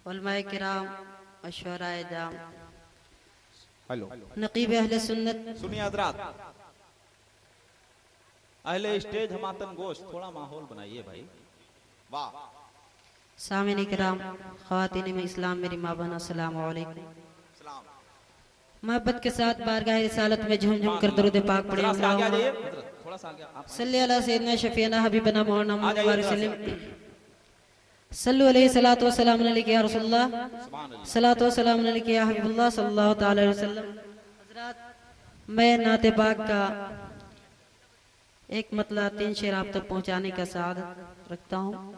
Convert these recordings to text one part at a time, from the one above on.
उलमाए किराम, अशवराए जाम, हेलो नकीब अहले सुन्नत, सुनिए हजरात, अहले स्टेज हमातन गोश्त, थोड़ा माहौल बनाइए भाई। वाह। सामिन किराम, ख़वातीन में इस्लाम, मेरी माँ बहन, अस्सलाम वालेकुम। मोहब्बत के साथ बारगाह रिसालत में झूम झूम कर दरूद पाक पढ़े। जरा से आगे आ जाइए हजरत, थोड़ा सा आगे आप सल्ली अला सय्यदना शफीना हबीबना मौलाना आ मुहम्मद जाइए व जरा से। सल्लम। सल्लु अलैहि सलातो व सलाम अलैका या रसूलल्लाह, सुभान अल्लाह। सलातो व सलाम अलैका या हबीबल्लाह सल्लल्लाहु तआला अलैहि वसल्लम। हजरात, मैं नाते पाक का एक मतला 3 शेर आप तक पहुंचाने का सादत रखता हूँ।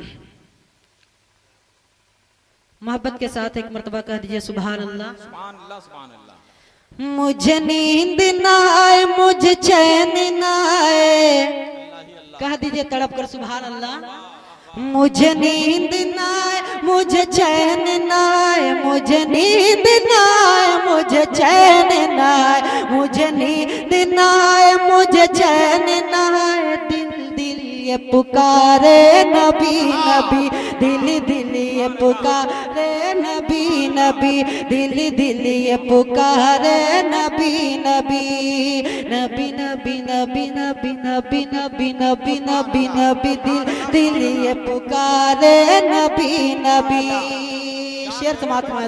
मोहब्बत के साथ एक मर्तबा कह दीजिए सुभान अल्लाह। सुभान अल्लाह, सुभान अल्लाह। मुझे नींद ना आए, मुझे चैन ना आए, अल्लाह ही अल्लाह। कह दीजिए तड़प कर सुभान अल्लाह। मुझे नींद ना आए, मुझे चैन ना आए, मुझे नींद ना आए, मुझे चैन ना आए, मुझे नींद ना आए, मुझे चैन ना आए। दिल दिल ये पुकारे नबी नबी, दिल दिल ये पुकारे नबी नबी, दिल दिल ये पुकारे नबी नबी, नबी नबी नबी नबी नबी नबी नबी नबी नबी, दिल दिल ये पुकारे नबी नबी। शेर समाप्त हुआ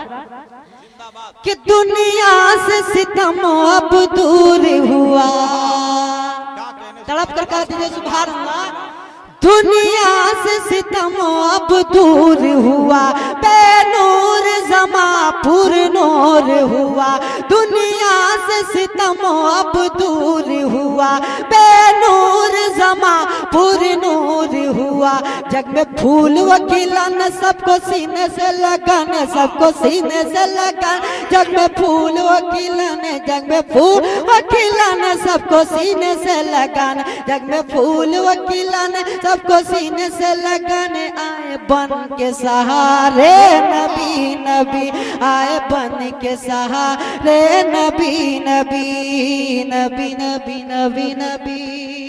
हजरात कि दुनिया से सितम अब दूर हुआ, तड़प कर कह दीजिए सुभान अल्लाह। दुनिया से सितम अब दूर हुआ, बेनूर जमा पुर नूर हुआ। दुनिया से सितम अब दूर हुआ, बेनूर जमा पुर नूर हुआ। जग में फूल व खिलन, सबको सीने से लगन, सबको सीने से लगन। जग में फूल व खिलन, जग में फूल व खिलन, सबको सीने से लगन। जग में फूल व खिलन, सबको सीने से लगन। आए बन के सहारे नबी नबी, आए बन के सहारे नबी नबी नबी नबी नबी नबी।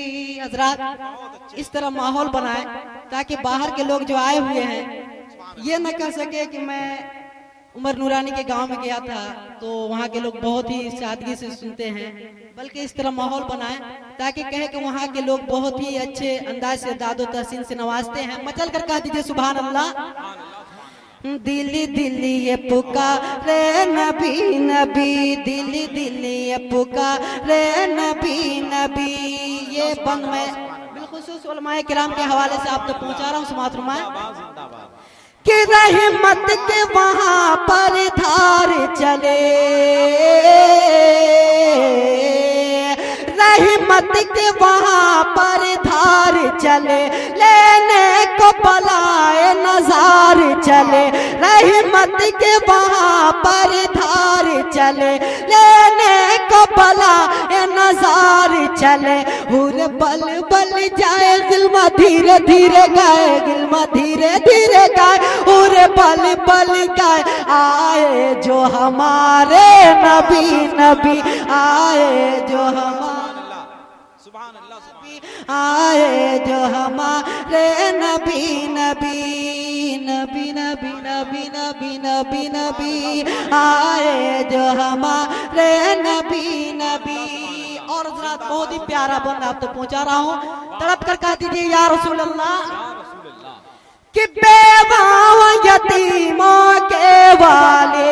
हजरात, इस तरह माहौल बनाए ताकि बाहर के लोग जो आए हुए हैं ये न कह सके कि मैं उमर नूरानी के गांव में गया था तो वहाँ के लोग बहुत ही सादगी से सुनते हैं, बल्कि इस तरह माहौल बनाए ताकि कहे कि वहाँ के लोग बहुत ही अच्छे अंदाज से दादो तहसीन से नवाजते हैं। मचल कर कह दीजिए सुभान अल्लाह। दिली दिली ये पुकारे नबी नबी, दिली दिली ये पुकारे नबी नबी। ये बंद मैं बिलखुसूस उलमाए किराम के हवाले से आप तक पहुँचा रहा हूँ। समात फरमाएं कि रहमत के वहाँ पर धार चले, रहमत के वहाँ पर धार चले, लेने को बलाए नजार चले। रहमत के वहाँ पर धार चले, लेने को बलाए नजार चले। हुर बल बल जाए, गिलमा धीरे धीरे गाए, गिलमा धीरे धीरे गाए। हुर बल बल गाए, आए जो हमारे नबी नबी, आए जो हमारे आए जो हमारे नबी नबी नबी नबी नबी नबी नबी नबी, आए जो हमारे नबी नबी। और हजरात, बहुत ही प्यारा बंद आप तो पहुंचा रहा हूँ। तड़प कर कह दीजिए या रसूल अल्लाह। कि बेवा यतीमों के वाले,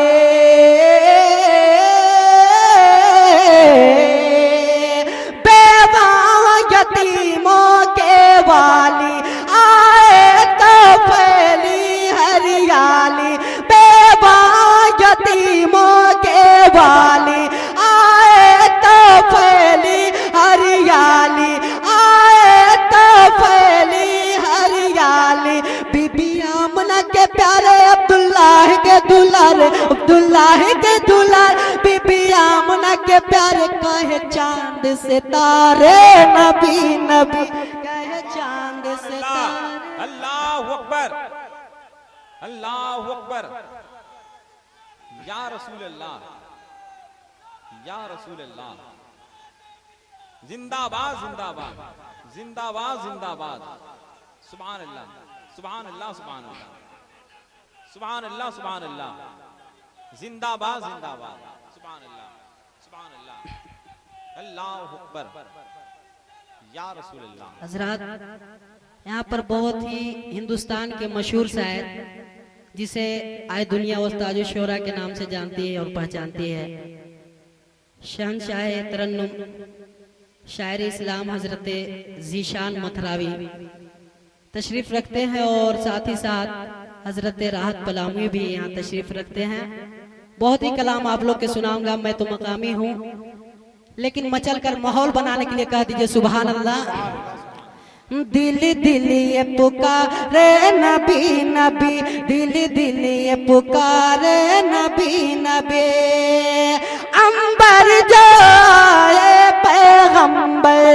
यतीमों के वाली, आए तो फैली हरियाली। बेवा यतीमों के वाली, आए तो फैली हरियाली, आए तो फैली हरियाली। बीबी आमना के प्यारे अब्दुल्लाह के दुलार, अब्दुल्लाह के दुलार। बीबी आमना के प्यारे कहे चांद सितारे नबी नबी, कहे चांद सितारे। अल्लाह अकबर, अल्लाह अकबर। या रसूल अल्लाह, या रसूल अल्लाह। जिंदाबाद जिंदाबाद जिंदाबाद जिंदाबाद। सुभान अल्लाह, सुभान अल्लाह, सुभान अल्लाह, सुभान अल्लाह, सुभान अल्लाह, जिंदाबाद जिंदाबाद, सुभान अल्लाह, सुभान अल्लाह, अल्लाहु अकबर, या रसूल अल्लाह। हजरत, यहाँ पर बहुत ही हिंदुस्तान के मशहूर शायर, जिसे आए दुनिया उस्ताद शोरा के नाम से जानती है और पहचानती है, शहंशाह तरन्नुम शायर इस्लाम हजरत जीशान मथरावी तशरीफ रखते हैं, और साथ ही साथ हजरत राहत पलामवी भी यहाँ तशरीफ रखते हैं। बहुत ही कलाम आप लोग के सुनाऊंगा, मैं तो मकामी हूँ, लेकिन मचल कर माहौल बनाने के लिए कह दीजिए सुभान अल्लाह। दिल दिल ये पुकारे नबी नबी, दिल दिल ये पुकारे नबी नबी, अंबर जाए पैगंबर,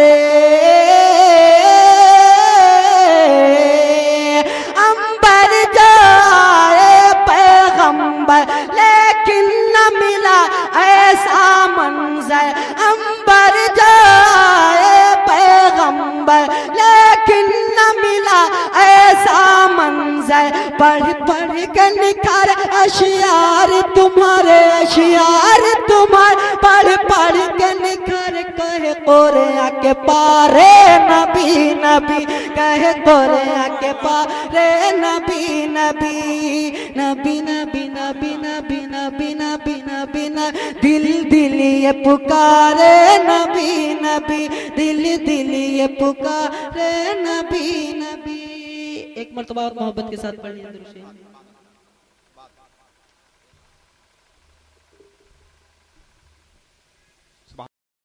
अंबर जाए पैगंबर, लेकिन न मिला ऐसा मंजर, अंबर जाए पैगंबर लेकिन न मिला ऐसा मंजर, पढ़ पढ़ के निखार अशियार तुम्हारे, अशियार तुम्हारे, पढ़ पढ़ के निखार, कहे कोरिया के पारे नबी नबी, कहे कोरिया के पारे नबी नबी, नबी नबी नबी नबी नबी नबी नबी न, दिल दिल ये पुकारे नबी नबी, दिल दिल ये पुकारे नबी नबी। एक मर्तबा और मोहब्बत के साथ पढ़िए।